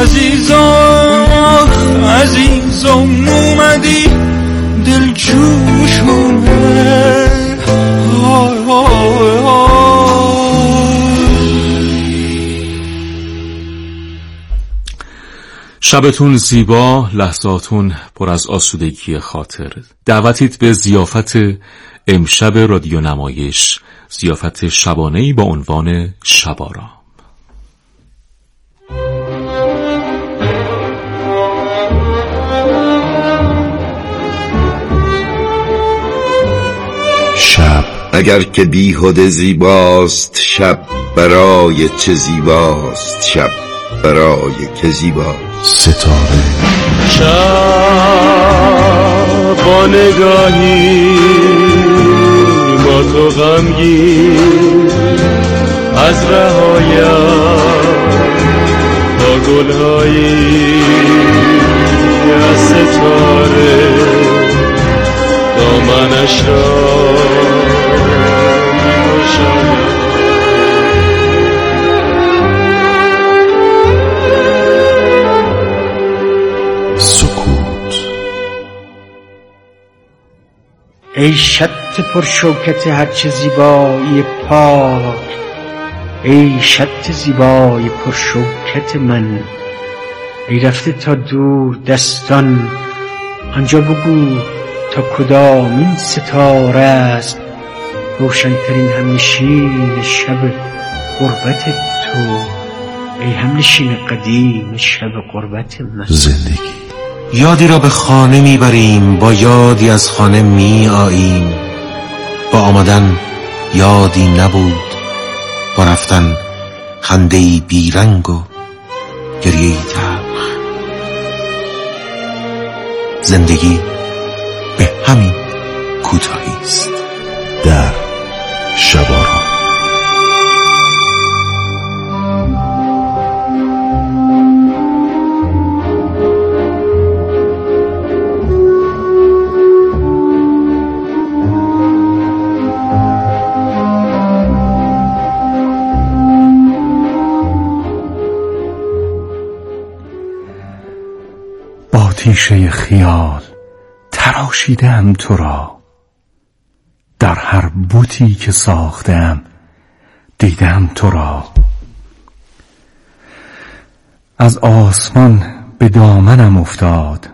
عزیزم اومدی دلجوشونه. شبتون زیبا، لحظاتون پر از آسودگی خاطر. دعوتیت به ضیافت امشب رادیو نمایش، ضیافت شبانه‌ای با عنوان شبارام. شب اگر که بیهوده زیباست، شب برای چه زیباست، شب برای که زیباست. ستاره شب با نگاهی با تو غمگین از رهایم با گلهایی از ستاره دامنش را می‌گشایم. ای شط پرشوکت هرچه زیبایی پاک، ای شط زیبای پرشوکت من، ای رفته تا دور دستان آنجا بگو تا کدام این ستاره است روشنترین همنشین شب غربت تو، ای همنشین قدیم شب غربت من. زندگی یادی را به خانه میبریم، با یادی از خانه میآییم، با آمدن یادی نبود، با رفتن خنده‌ای بیرنگ و گریه‌ای تلخ. زندگی به همین کوتاهی است. در شبارام. تیشه خیال تراشیدم تو را، در هر بوتی که ساختم دیدم تو را. از آسمان به دامنم افتاد،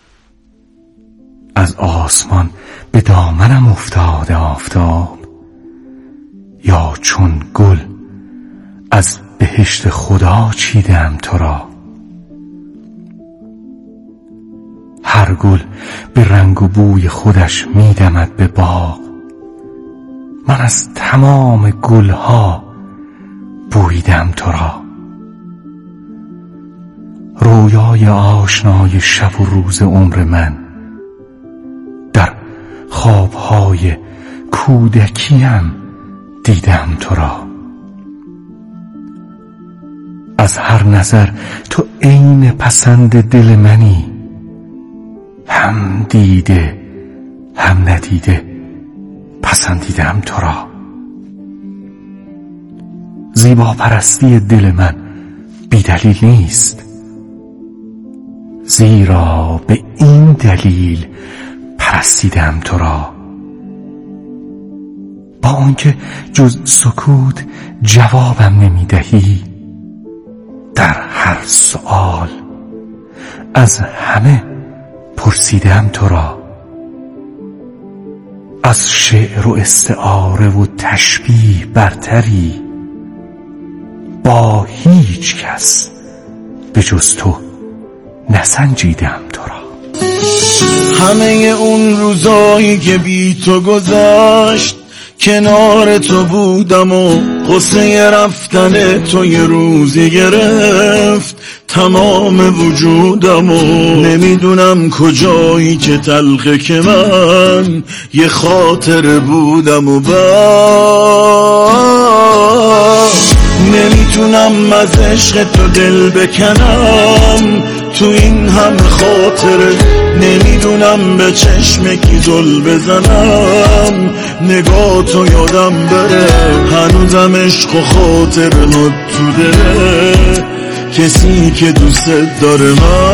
از آسمان به دامنم افتاد آفتاب، یا چون گل از بهشت خدا چیدم تو را. هر گل به رنگ و بوی خودش میدمد به باغ، من از تمام گلها بویدم تو را. رویای آشنای شب و روز عمر من، در خوابهای کودکیم دیدم تو را. از هر نظر تو عین پسند دل منی، هم دیده هم ندیده پسندیدم تو را. زیبا پرستی دل من بی دلیل نیست، زیرا به این دلیل پرستیدم تو را. با آنکه جز سکوت جوابم نمیدهی، در هر سؤال از همه پرسیدم تو را. از شعر و استعاره و تشبیه برتری، با هیچ کس به جز تو نسنجیدم تو را. همه اون روزایی که بی تو گذشت، کنار تو بودم و قصه رفتن تو یه روزی گرفت تمام وجودم و نمیدونم کجایی که تلخه که من یه خاطر بودم و نمیتونم از عشق تو دل بکنم تو این همه خاطره، نمیدونم به چشم کی زل بزنم نگاه تو یادم بره، هنوزم عشق و خاطر تو دله، کسی که دوست داره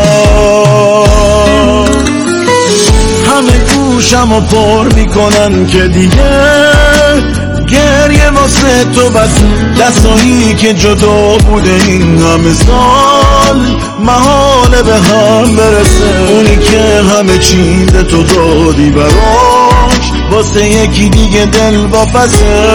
من. همه گوشمو پر میکنن که دیگه گریه واسه تو بس، دستایی که جدا بوده این همه سال محاله به هم برسه. اونی که همه چیز تو دادی براش واسه یکی دیگه دل واپسه.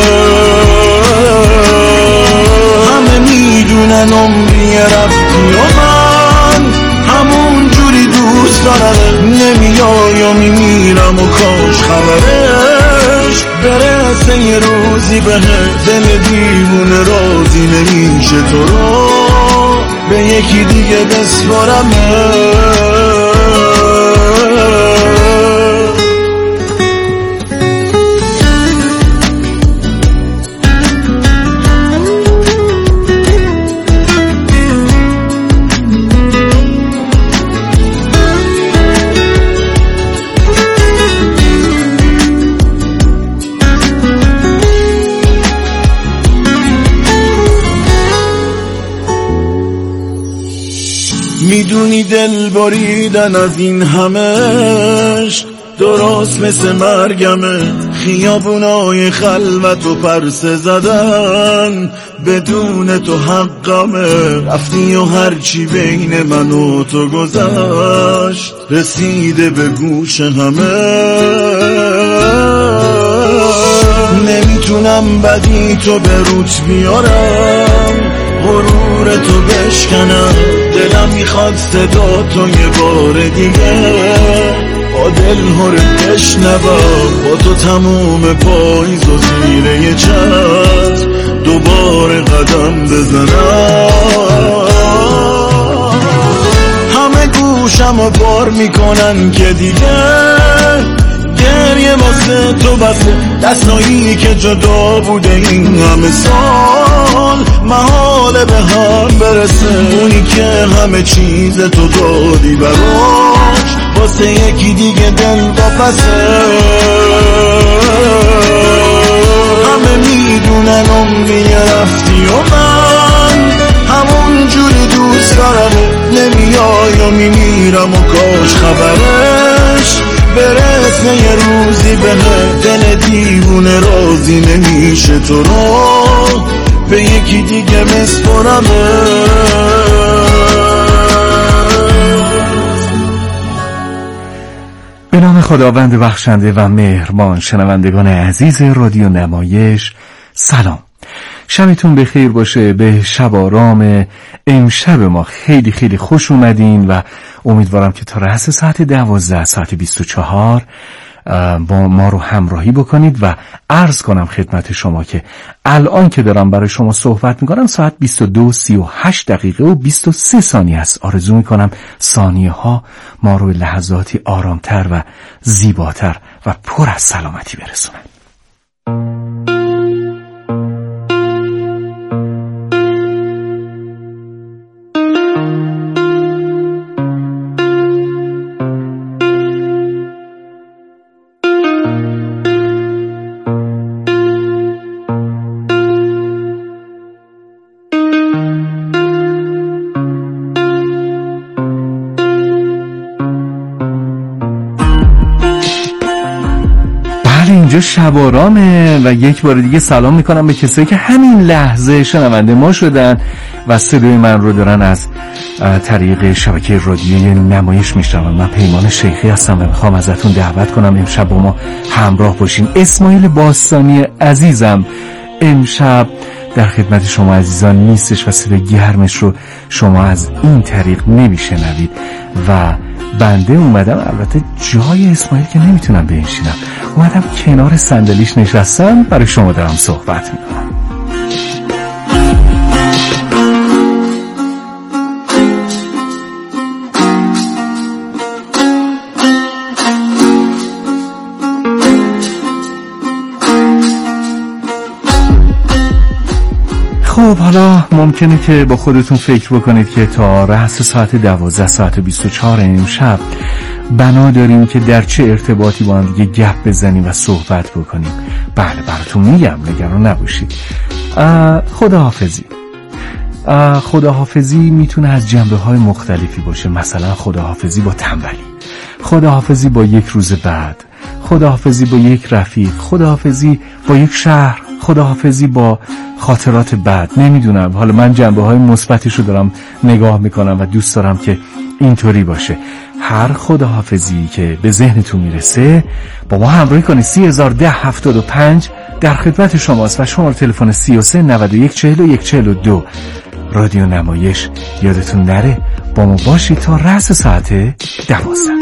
همه میدونن عمری رفتی و من همون جوری دوست دارم، نمیای و میمیرم و کاش خبرش برسه یه روزی به دل دیوونه راضی نمیشه تو رو به یکی دیگه بسپارم. میدونی دل بریدن از این همش درست مثل مرگمه، خیابونای خلوت و پرسه زدن بدون تو حقمه. رفتی و هرچی بین من و تو گذشت رسیده به گوش همه. نمیتونم بدی تو به روت بیارم، غرور تو بشکنم، دلم میخواد صدا تو یه بار دیگه با دل هره بشنوم، با تو تموم پاییز و زیر یه چتر دوباره قدم بزنم. همه گوشم رو بار میکنن که دیگه گریه واسه تو بسه، دستایی که جدا بوده این همه سال محاله به هم برسه. اونی که همه چیز تو دادی براش واسه یکی دیگه دل واپسه. همه میدونن عمری رفتی و من همون جوری دوست دارم، نمیای و میمیرم و کاش خبرش برسه یه روزی به دل دیوونه راضی نمیشه تو رو به یکی دیگه بسپارم. به نام خداوند بخشنده و مهربان. شنوندگان عزیز رادیو نمایش سلام، شبتون بخیر باشه. به شب آرام امشب ما خیلی خیلی خوش اومدین و امیدوارم که تا رأس ساعت 12 ساعت 24 با ما رو همراهی بکنید و عرض کنم خدمت شما که الان که دارم برای شما صحبت میکنم ساعت 22:38 دقیقه و 23 ثانیه است. آرزو میکنم ثانیه ها ما رو به لحظاتی آرامتر و زیباتر و پر از سلامتی برسونن. اینجا شب آرامه و یک بار دیگه سلام میکنم به کسایی که همین لحظه شنونده ما شدن و صدای من رو دارن از طریق شبکه رادیوی نمایش میشنون. من پیمان شیخی هستم و میخوام ازتون دعوت کنم امشب با ما همراه باشین. اسماعیل باستانی عزیزم امشب در خدمت شما عزیزان نیستش و صدای گرمش رو شما از این طریق نمیشنوید و بنده اومدم، البته جای اسماعیل که نمیتونم بنشینم، اومدم کنار صندلیش نشستم برای شما دارم صحبت میکنم. خب حالا ممکنه که با خودتون فکر بکنید که تا رأس ساعت 12 ساعت 24 امشب بنا داریم که در چه ارتباطی با هم دیگه گپ بزنیم و صحبت بکنیم. بله براتون میگم، نگران نباشید. خداحافظی. خداحافظی میتونه از جنبه‌های مختلفی باشه. مثلا خداحافظی با تنبلی، خداحافظی با یک روز بعد، خداحافظی با یک رفیق، خداحافظی با یک شهر، خداحافظی با خاطرات بد. نمیدونم، حالا من جنبه‌های مثبتش رو دارم نگاه میکنم و دوست دارم که اینطوری باشه. هر خداحافظی که به ذهنتون میرسه با ما همراهی کنید. 301075 در خدمت شماست و شماره تلفن 33 91 41 42. رادیو نمایش یادتون نره با ما باشید تا رأس ساعت 12.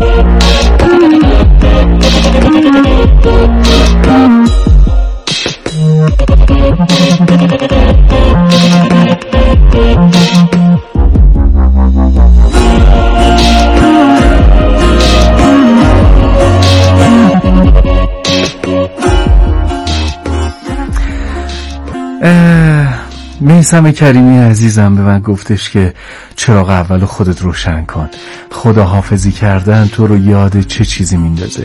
میثم کریمی عزیزم به من گفتش که چراغ اولو خودت روشن کن. خداحافظی کردن تو رو یاد چه چیزی میندازه؟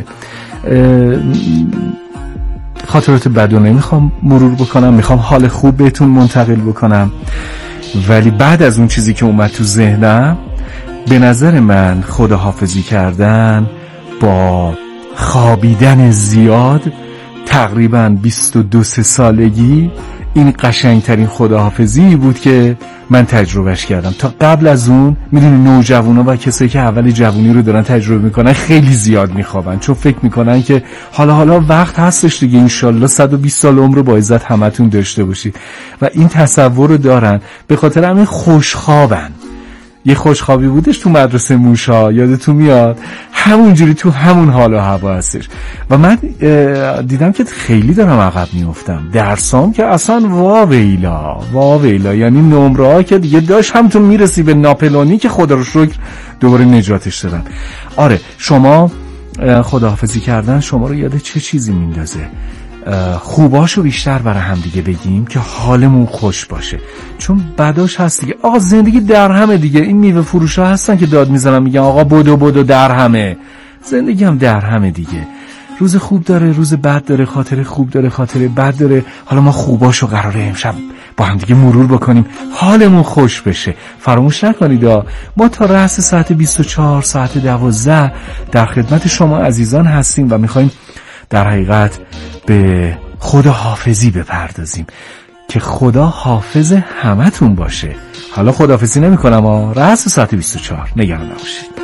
خاطرات بدو نمیخوام مرور بکنم، میخوام حال خوب بهتون منتقل بکنم، ولی بعد از اون چیزی که اومد تو ذهنم، به نظر من خداحافظی کردن با خوابیدن زیاد تقریبا 22 سالگی این قشنگترین خداحافظی بود که من تجربهش کردم. تا قبل از اون میدونی نوجوانا و کسایی که اول جوونی رو دارن تجربه میکنن خیلی زیاد میخوابن، چون فکر میکنن که حالا وقت هستش دیگه، انشالله 120 سال عمر رو با عزت همتون داشته باشید و این تصور رو دارن. به خاطر همین خوشخوابن. یه خوشخوابی بودش تو مدرسه موشا، یادتون میاد؟ همونجوری تو همون حال و هوا هستش و من دیدم که خیلی دارم عقب میافتم. درسام که اصلا واویلا، یعنی نمره ها که دیگه داشت همتون میرسی به ناپلونی که خدا رو شکر دوباره نجاتش دادن. آره، شما خداحافظی کردن شما رو یاد چه چیزی میندازه؟ خوباشو بیشتر برای هم دیگه بگیم که حالمون خوش باشه، چون بداش هست دیگه. آقا زندگی در همه دیگه. این میوه فروشا هستن که داد میزنن میگن آقا بدو در همه. زندگی هم در همه دیگه. روز خوب داره، روز بد داره، خاطره خوب داره، خاطره بد داره. حالا ما خوباشو قراره امشب با هم دیگه مرور بکنیم، حالمون خوش بشه. فراموش نکنید ما تا رأس ساعت 24 ساعت 12 در خدمت شما عزیزان هستیم و میخوایم در حقیقت به خدا حافظی بپردازیم که خدا حافظ همتون باشه. حالا خداحافظی نمی کنم رأس ساعت 24 نگران نباشید.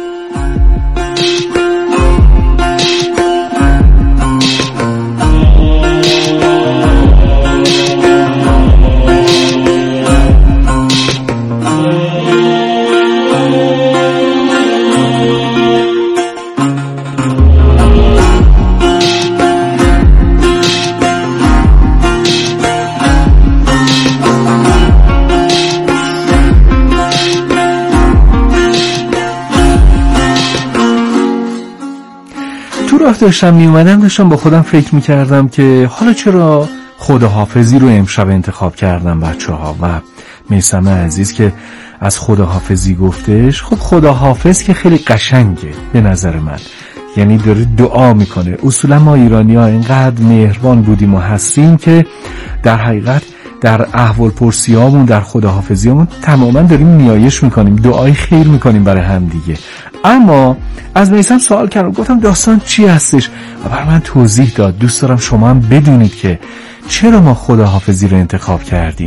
راه داشتم می اومدم داشتم با خودم فکر میکردم که حالا چرا خداحافظی رو امشب انتخاب کردم بچه ها. و میثم عزیز که از خداحافظی گفتش، خب خداحافظ که خیلی قشنگه به نظر من، یعنی داره دعا میکنه. اصولا ما ایرانی ها اینقدر مهربان بودیم و هستیم که در حقیقت در احوال پرسی هامون، در خداحافظی هامون تماما داریم نیایش میکنیم، دعای خیر میکنیم برای هم دیگه. اما از میثم سوال کردم، گفتم داستان چی هستش و برای من توضیح داد. دوست دارم شما هم بدونید که چرا ما خداحافظی رو انتخاب کردیم.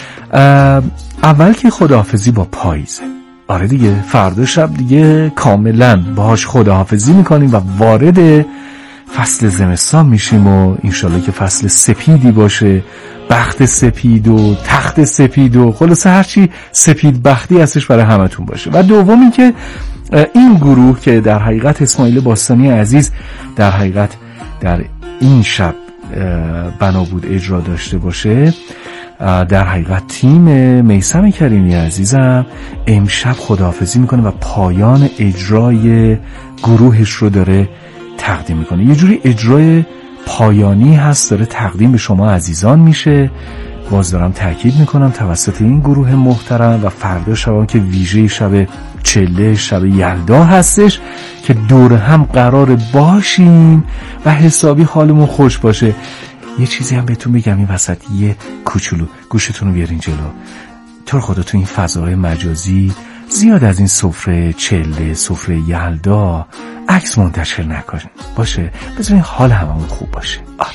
اول که خداحافظی با پاییزه. آره دیگه، فردا شب دیگه کاملا باهاش خداحافظی میکنیم و وارد فصل زمستان میشیم و انشالله که فصل سپیدی باشه، بخت سپید و تخت سپید و خلاصه هرچی سپید بختی هستش برای همتون باشه. و دومی که این گروه که در حقیقت اسماعیل باستانی عزیز در حقیقت در این شب بنا بود اجرا داشته باشه، در حقیقت تیم میثم کریمی عزیزم امشب خداحافظی میکنه و پایان اجرای گروهش رو داره تقدیم میکنه. یه جوری اجرای پایانی هست، داره تقدیم به شما عزیزان میشه. باز دارم تاکید میکنم توسط این گروه محترم و فردا شب که ویژه شب چله، شب یلدا هستش که دور هم قرار باشیم و حسابی حالمون خوش باشه. یه چیزی هم بهتون بگم این وسط، یه کوچولو گوشتون رو بیارین جلو. تو خدا تو این فضای مجازی زیاد از این سفره چله، سفره یلدا عکس منتشر نکن باشه، بذارین حال هممون خوب باشه. آره.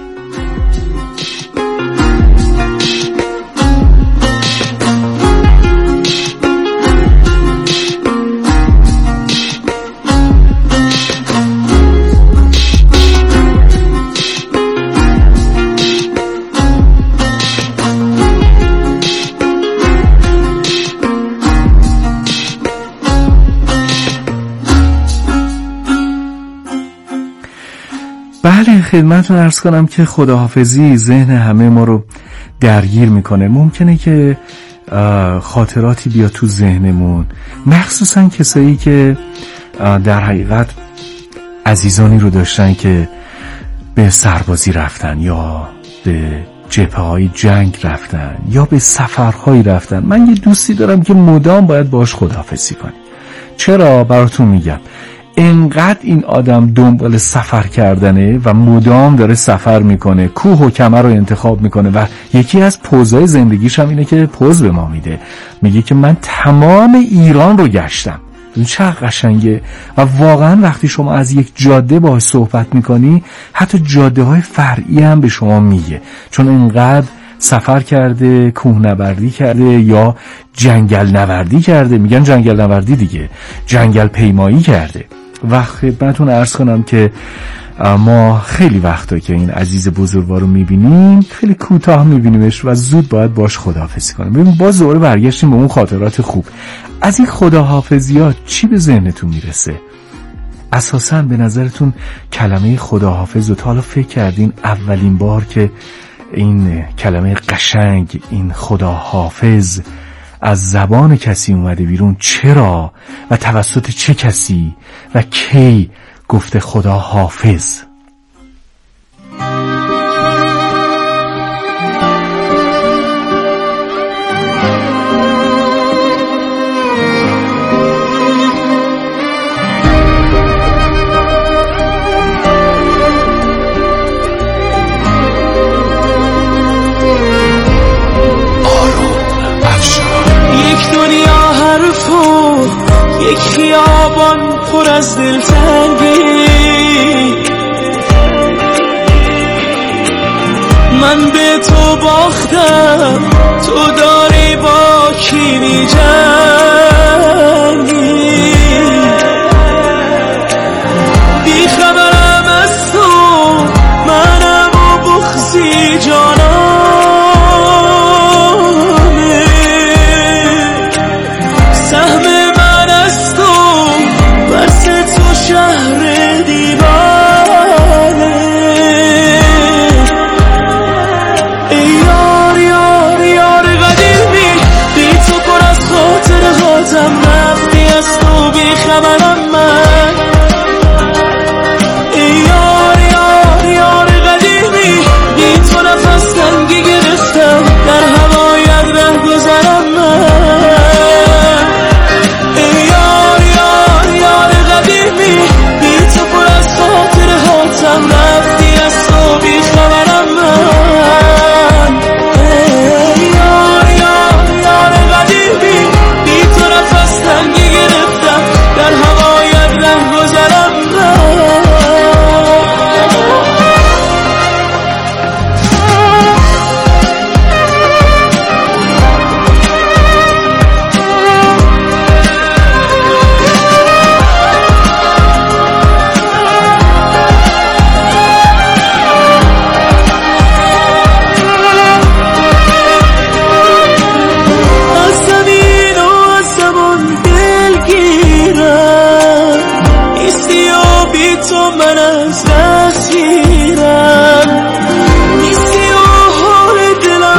بله، خدمتتون عرض کنم که خداحافظی ذهن همه ما رو درگیر میکنه. ممکنه که خاطراتی بیا تو ذهنمون، مخصوصا کسایی که در حقیقت عزیزانی رو داشتن که به سربازی رفتن یا به جبهه‌های جنگ رفتن یا به سفرهایی رفتن. من یه دوستی دارم که مدام باید باهاش خداحافظی کنی. چرا؟ براتون میگم. انقدر این آدم دنبال سفر کردنه و مدام داره سفر میکنه، کوه و کمر رو انتخاب میکنه و یکی از پوزهای زندگیش هم اینه که پوز به ما میده، میگه که من تمام ایران رو گشتم. این چه قشنگه. و واقعا وقتی شما از یک جاده باهاش صحبت میکنی، حتی جاده های فرعی هم به شما میگه، چون انقدر سفر کرده، کوهنوردی کرده یا جنگل نوردی کرده. میگن جنگل نوردی دیگه، جنگل پیمایی کرده. و خدمتتون عرض کنم که ما خیلی وقتا که این عزیز بزرگوار رو میبینیم خیلی کوتاه میبینیمش و زود باید باش خداحافظی کنیم. ببین باز دوباره برگشتیم به اون خاطرات خوب. از این خداحافظیات چی به ذهنتون میرسه؟ اساساً به نظرتون کلمه خداحافظ رو تا حالا فکر کردین اولین بار که این کلمه قشنگ، این خداحافظ از زبان کسی اومده بیرون چرا و توسط چه کسی و کی گفته خداحافظ؟ یک خیابان پر از دلتنگی، من به تو باختم، تو داری با کی می‌جنگی، بی خبرم از تو، منم و بغضی جانانه، سهم شهر دیوانه، ای یار یار یار قدیمی، بی تو پر از خاطره هاتم، رفتی از تو بی خبرم من، ای یار یار یار قدیمی، بی تو نفس تنگی گرفتم، در هوایت ره گذرم من، ای یار یار یار قدیمی، بی تو پر از خاطره هاتم، رفتی از تو بی خبرم من، ای یار یار یار قدیمی، بی تو نفس تنگی گرفتم، در هوایت ره گذرم من. تو من از دست میرم، نیستی و حال دلم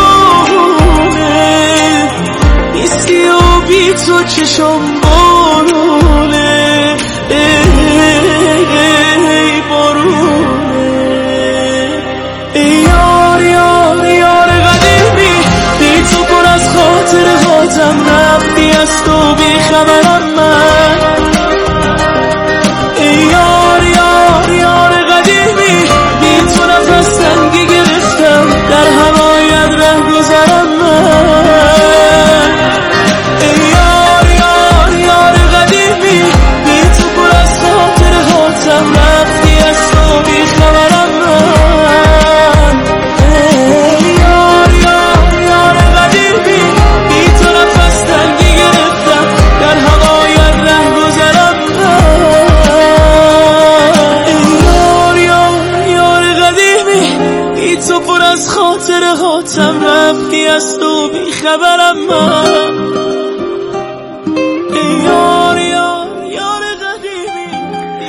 داره، نیستی و بی تو چشم بارونه، ای بارونه، ای یار یار یار قدیمی، بی تو پر از خاطره هاتم، رفتی از تو بی خبرم من، ای یار یار یار قدیمی، بی تو نفس تنگی گرفتم، در هوایت ره گذرم من. تو بیخبرم من. یار قدیمی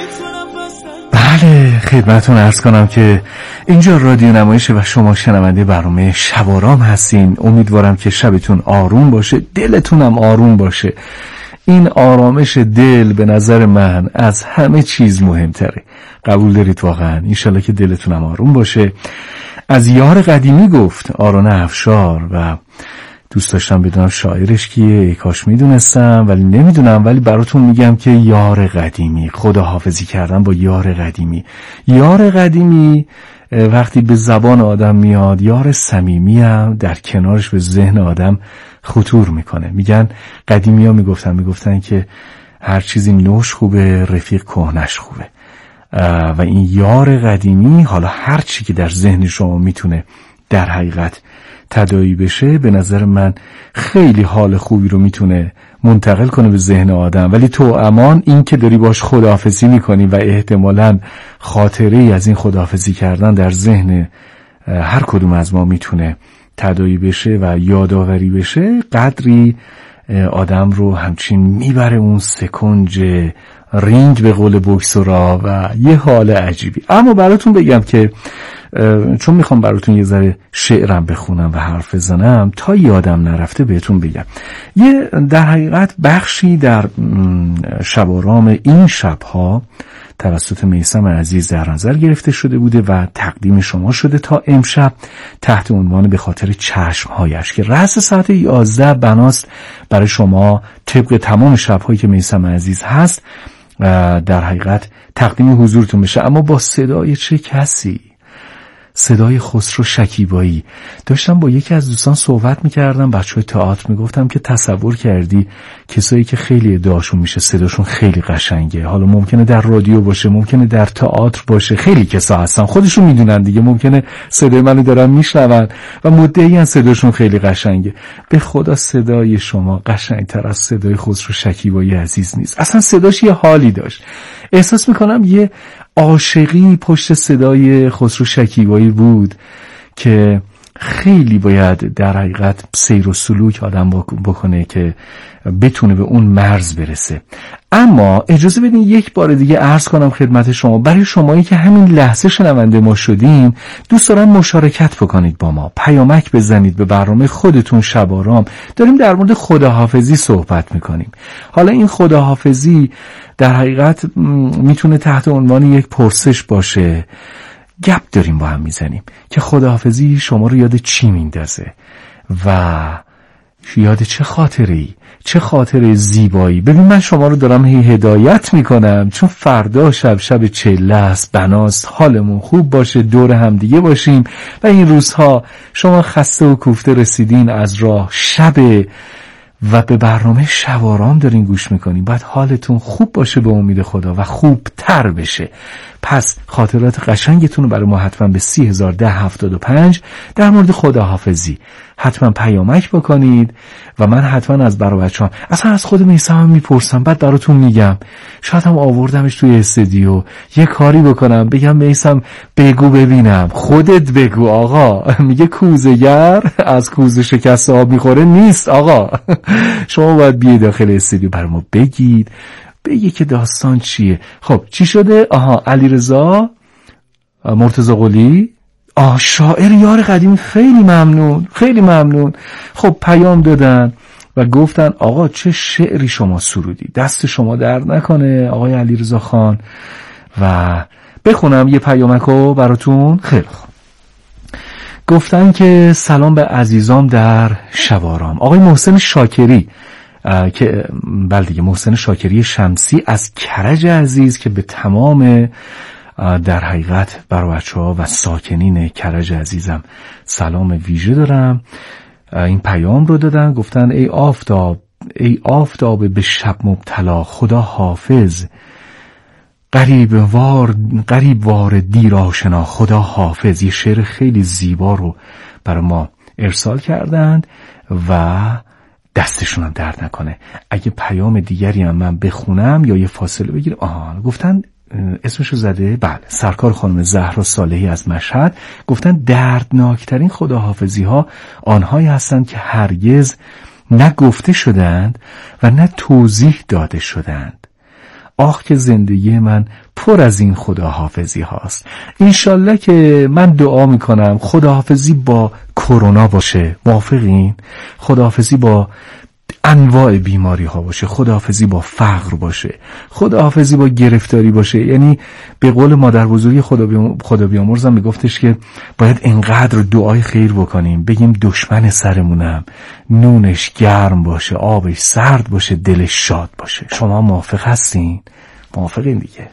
بله، خدمتون عرض کنم که اینجا رادیو نمایشه و شما شنونده برنامه شب آرام هستین. امیدوارم که شبتون آروم باشه، دلتونم آروم باشه. این آرامش دل به نظر من از همه چیز مهمتره. قبول دارید واقعا؟ انشالله که دلتونم آروم باشه. از یار قدیمی گفت آرون افشار و دوست داشتم بدونم شاعرش کیه. ای کاش میدونستم ولی نمیدونم، ولی براتون میگم که یار قدیمی، خداحافظی کردن با یار قدیمی. یار قدیمی وقتی به زبان آدم میاد، یار صمیمی هم در کنارش به ذهن آدم خطور میکنه. میگن قدیمی ها میگفتن که هر چیزی نوش خوبه، رفیق کهنش خوبه. و این یار قدیمی، حالا هر چی که در ذهن شما میتونه در حقیقت تداعی بشه، به نظر من خیلی حال خوبی رو میتونه منتقل کنه به ذهن آدم. ولی تو امان این که داری باش خداحافظی میکنی و احتمالاً خاطره‌ای از این خداحافظی کردن در ذهن هر کدوم از ما میتونه تداعی بشه و یادآوری بشه، قدری آدم رو همچین میبره اون سکنج رینگ به قول بوکسورا و یه حال عجیبی. اما براتون بگم که چون میخوام براتون یه ذره شعرم بخونم و حرف بزنم، تا یادم نرفته بهتون بگم. یه در حقیقت بخشی در شب آرام این شبها توسط میثم عزیز در نظر گرفته شده بوده و تقدیم شما شده تا امشب تحت عنوان به خاطر چشمهایش که رأس ساعت 11 بناست برای شما طبق تمام شبهایی که میثم عزیز هست در حقیقت تقدیم حضورتون بشه. اما با صدای چه کسی؟ صدای خسرو شکیبایی. داشتم با یکی از دوستان صحبت میکردم، بچهای تئاتر، میگفتم که تصور کردی کسایی که خیلی ادعاشون میشه صداشون خیلی قشنگه، حالا ممکنه در رادیو باشه، ممکنه در تئاتر باشه، خیلی کسا هستن خودشون میدونن دیگه، ممکنه صدای منو دارن میشنون و مدعیان صداشون خیلی قشنگه. به خدا صدای شما قشنگتر از صدای خسرو شکیبایی عزیز نیست. اصلا صداش یه حالی داشت. احساس میکنم یه عاشقی پشت صدای خسرو شکیبایی بود که خیلی باید در حقیقت سیر و سلوک آدم بکنه که بتونه به اون مرز برسه. اما اجازه بدین یک بار دیگه عرض کنم خدمت شما، برای شمایی که همین لحظه شنونده ما شدین، دوست دارم مشارکت بکنید با ما، پیامک بزنید به برنامه خودتون شب آرام. داریم در مورد خداحافظی صحبت میکنیم. حالا این خداحافظی در حقیقت میتونه تحت عنوان یک پرسش باشه. گپ داریم با هم میزنیم که خداحافظی شما رو یاد چی میندازه و یاد چه خاطره‌ای، چه خاطره زیبایی. ببین من شما رو دارم هدایت میکنم چون فردا شب چله است، بناست حالمون خوب باشه، دور هم دیگه باشیم و این روزها شما خسته و کوفته رسیدین از راه، شب و به برنامه شب آرام دارین گوش میکنین، باید حالتون خوب باشه به امید خدا و خوب تر بشه. پس خاطرات قشنگتون رو برای ما حتما به 301075 در مورد خداحافظی حتما پیامک بکنید و من حتما از برای بچه‌ام، اصلا از خود میثم میپرسم، بعد براتون میگم. شاید هم آوردمش توی استودیو یه کاری بکنم بگم میثم بگو ببینم، خودت بگو آقا. میگه کوزه‌گر از کوزه شکست آب میخوره نیست آقا. شما باید بیاید داخل استودیو برای ما بگید که داستان چیه. خب چی شده؟ علیرضا مرتضی قلی، شاعر یار قدیمی، خیلی ممنون خیلی ممنون. خب پیام دادن و گفتن آقا چه شعری شما سرودی، دست شما درد نکنه آقای علیرضا خان. و بخونم یه پیامکو براتون. خیلی خوب. گفتن که سلام به عزیزام در شب آرام. آقای محسن شاکری که بله دیگه، محسن شاکری شمسی از کرج عزیز که به تمام در حقیقت برای بچه‌ها و ساکنین کرج عزیزم سلام ویژه دارم. این پیام رو دادن، گفتن ای آفتاب به شب مبتلا، خدا حافظ، قریب وار دیر آشنا، خدا حافظ. یه شعر خیلی زیبا رو برای ما ارسال کردند و دستشون هم درد نکنه. اگه پیام دیگری هم من بخونم یا یه فاصله بگیرم. گفتن اسمشو زده، بله، سرکار خانم زهرا صالحی از مشهد، گفتن دردناکترین خداحافظی ها آنهایی هستند که هرگز نه گفته شدند و نه توضیح داده شدند. آخ که زندگی من پر از این خداحافظی هاست. انشالله که من دعا میکنم خداحافظی با کرونا باشه، موافقین؟ خداحافظی با انواع بیماری ها باشه، خداحافظی با فقر باشه، خداحافظی با گرفتاری باشه. یعنی به قول مادر بزرگی خدا بیامرزم میگفتش که باید انقدر دعای خیر بکنیم، بگیم دشمن سرمونم نونش گرم باشه، آبش سرد باشه، دلش شاد باشه. شما موافق هستین؟ موافقین دیگه.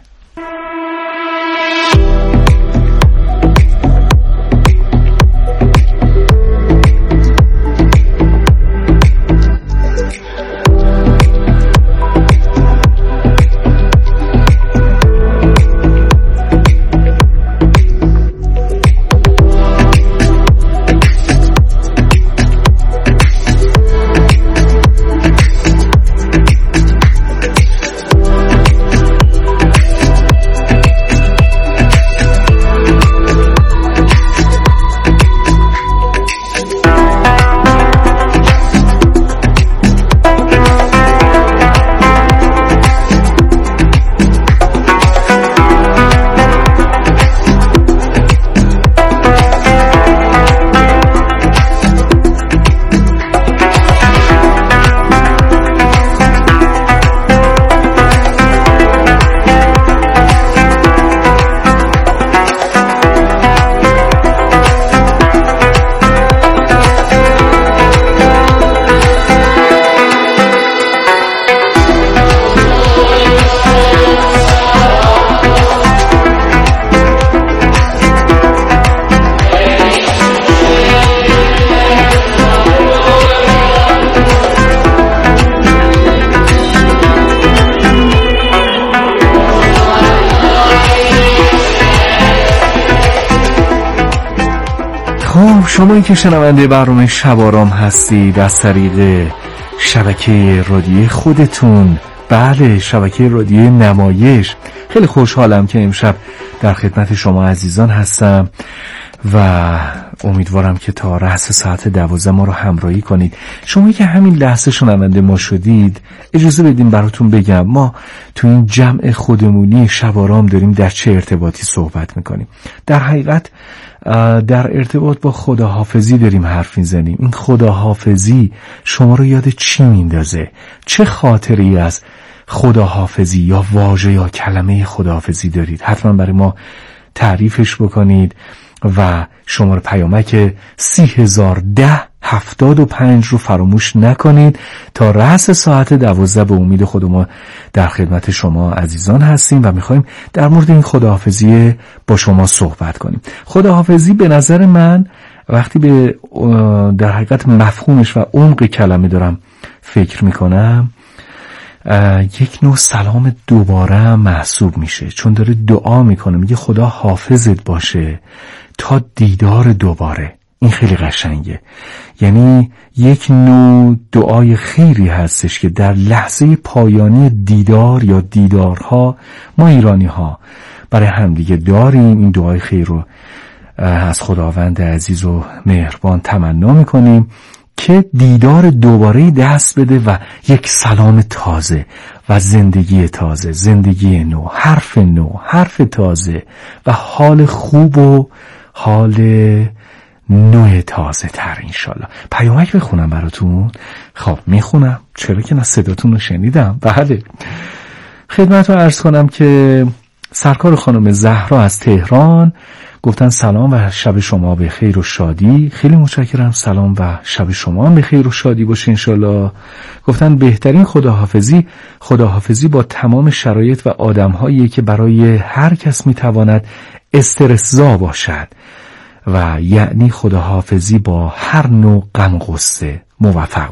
شمایی که شنونده برنامه شب آرام هستید از طریق شبکه رادیویی خودتون، بله شبکه رادیویی نمایش، خیلی خوشحالم که امشب در خدمت شما عزیزان هستم و امیدوارم که تا رأس ساعت 12 ما رو همراهی کنید. شمایی که همین لحظه شنونده ما شدید، اجازه بدیم براتون بگم ما تو این جمع خودمونی شب آرام داریم در چه ارتباطی صحبت میکنیم. در حقیقت در ارتباط با خداحافظی داریم حرف میزنیم. این خداحافظی شما رو یاد چی میندازه؟ چه خاطری از خداحافظی یا واژه یا کلمه خداحافظی دارید؟ حتما برای ما تعریفش بکنید و شماره پیامک 301075 رو فراموش نکنید. تا رأس ساعت 12 به امید خود ما در خدمت شما عزیزان هستیم و میخوایم در مورد این خداحافظی با شما صحبت کنیم. خداحافظی به نظر من وقتی به در حقیقت مفهومش و عمق کلمه دارم فکر میکنم، یک نوع سلام دوباره محسوب میشه، چون داره دعا میکنه، میگه خدا حافظت باشه تا دیدار دوباره. این خیلی قشنگه، یعنی یک نوع دعای خیری هستش که در لحظه پایانی دیدار یا دیدارها ما ایرانی ها برای همدیگه داریم. این دعای خیر رو از خداوند عزیز و مهربان تمنا میکنیم که دیدار دوباره دست بده و یک سلام تازه و زندگی تازه، زندگی نو، حرف تازه و حال خوب و حال نوع تازه تر انشالله. پیامک بخونم براتون؟ خب میخونم، چرا که نه، صداتون رو شنیدم. بله، خدمتتون عرض کنم که سرکار خانم زهرا از تهران گفتن سلام و شب شما به خیر و شادی. خیلی متشکرم، سلام و شب شما هم به خیر و شادی باشه انشالله. گفتن بهترین خداحافظی با تمام شرایط و آدم‌هایی که برای هر کس میتواند استرس‌زا باشد و یعنی خداحافظی با هر نوع غم و غصه. موفق